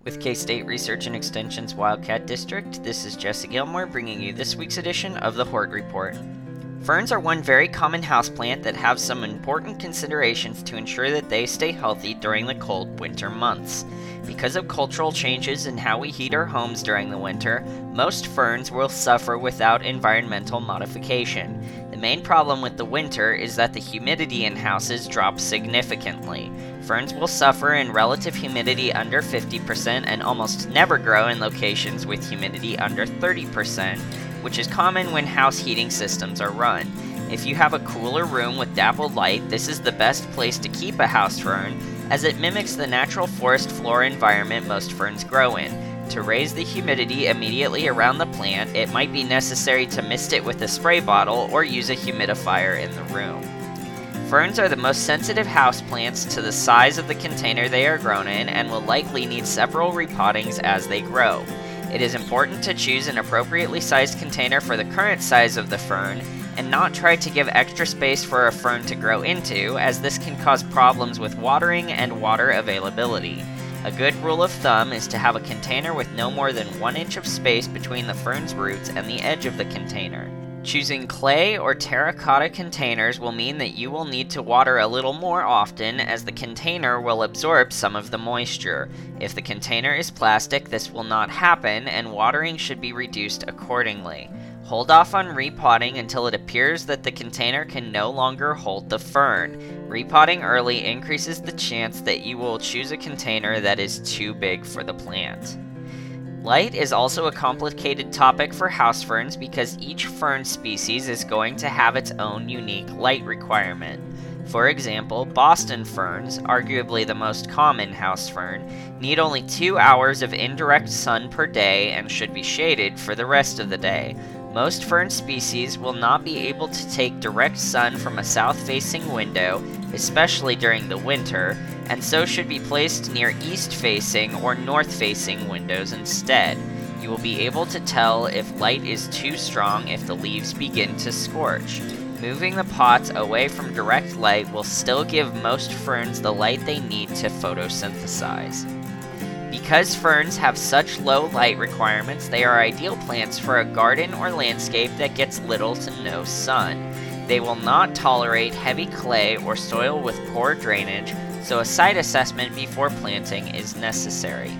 With K-State Research and Extension's Wildcat District, this is Jesse Gilmore bringing you this week's edition of the Hort Report. Ferns are one very common houseplant that have some important considerations to ensure that they stay healthy during the cold winter months. Because of cultural changes in how we heat our homes during the winter, most ferns will suffer without environmental modification. The main problem with the winter is that the humidity in houses drops significantly. Ferns will suffer in relative humidity under 50% and almost never grow in locations with humidity under 30%, which is common when house heating systems are run. If you have a cooler room with dappled light, this is the best place to keep a house fern, as it mimics the natural forest floor environment most ferns grow in. To raise the humidity immediately around the plant, it might be necessary to mist it with a spray bottle or use a humidifier in the room. Ferns are the most sensitive houseplants to the size of the container they are grown in and will likely need several repottings as they grow. It is important to choose an appropriately sized container for the current size of the fern and not try to give extra space for a fern to grow into, as this can cause problems with watering and water availability. A good rule of thumb is to have a container with no more than 1 inch of space between the fern's roots and the edge of the container. Choosing clay or terracotta containers will mean that you will need to water a little more often, as the container will absorb some of the moisture. If the container is plastic, this will not happen, and watering should be reduced accordingly. Hold off on repotting until it appears that the container can no longer hold the fern. Repotting early increases the chance that you will choose a container that is too big for the plant. Light is also a complicated topic for house ferns because each fern species is going to have its own unique light requirement. For example, Boston ferns, arguably the most common house fern, need only 2 hours of indirect sun per day and should be shaded for the rest of the day. Most fern species will not be able to take direct sun from a south-facing window, especially during the winter, and so should be placed near east-facing or north-facing windows instead. You will be able to tell if light is too strong if the leaves begin to scorch. Moving the pots away from direct light will still give most ferns the light they need to photosynthesize. Because ferns have such low light requirements, they are ideal plants for a garden or landscape that gets little to no sun. They will not tolerate heavy clay or soil with poor drainage, so a site assessment before planting is necessary.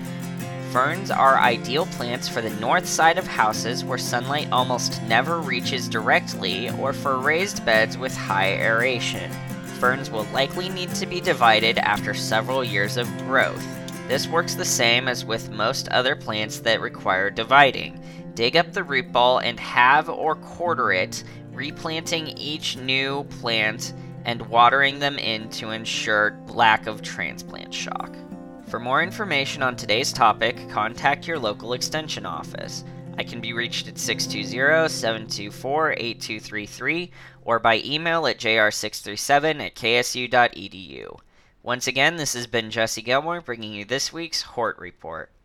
Ferns are ideal plants for the north side of houses where sunlight almost never reaches directly, or for raised beds with high aeration. Ferns will likely need to be divided after several years of growth. This works the same as with most other plants that require dividing. Dig up the root ball and halve or quarter it, replanting each new plant and watering them in to ensure lack of transplant shock. For more information on today's topic, contact your local extension office. I can be reached at 620-724-8233 or by email at jr637@ksu.edu. Once again, this has been Jesse Gilmore bringing you this week's Hort Report.